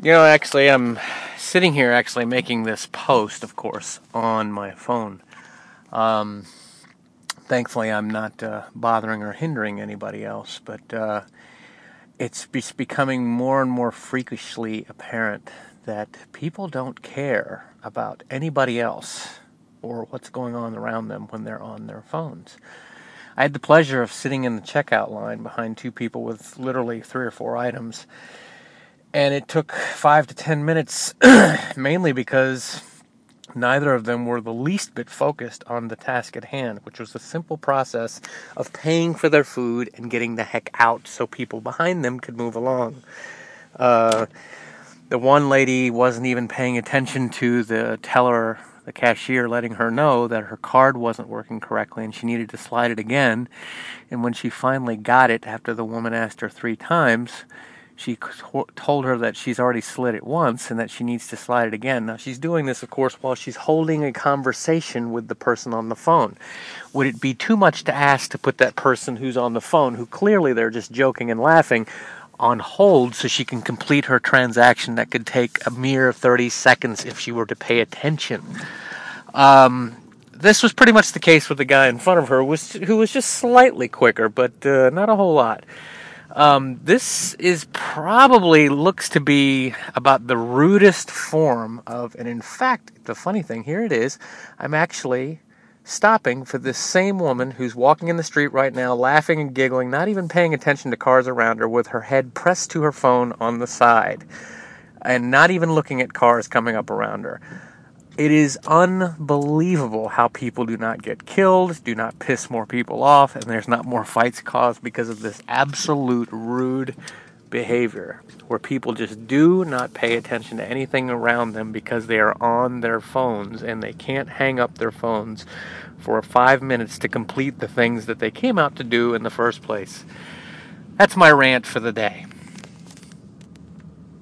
Actually, I'm sitting here actually making this post, of course, on my phone. Um, Thankfully, I'm not bothering or hindering anybody else, but it's becoming more and more freakishly apparent that people don't care about anybody else or what's going on around them when they're on their phones. I had the pleasure of sitting in the checkout line behind two people with literally 3 or 4 items. And it took 5 to 10 minutes, mainly because neither of them were the least bit focused on the task at hand, which was the simple process of paying for their food and getting the heck out so people behind them could move along. Uh, the one lady wasn't even paying attention to the teller, the cashier, letting her know that her card wasn't working correctly and she needed to slide it again. And when she finally got it, after the woman asked her 3 times, she told her that she's already slid it once and that she needs to slide it again. Now, she's doing this, of course, while she's holding a conversation with the person on the phone. Would it be too much to ask to put that person who's on the phone, who clearly they're just joking and laughing, on hold so she can complete her transaction that could take a mere 30 seconds if she were to pay attention? This was pretty much the case with the guy in front of her, who was just slightly quicker, but not a whole lot. This is probably looks to be about the rudest form of, and in fact, the funny thing, here it is, I'm actually stopping for this same woman who's walking in the street right now, laughing and giggling, not even paying attention to cars around her, with her head pressed to her phone on the side, and not even looking at cars coming up around her. It is unbelievable how people do not get killed, do not piss more people off, and there's not more fights caused because of this absolute rude behavior, where people just do not pay attention to anything around them because they are on their phones and they can't hang up their phones for 5 minutes to complete the things that they came out to do in the first place. That's my rant for the day.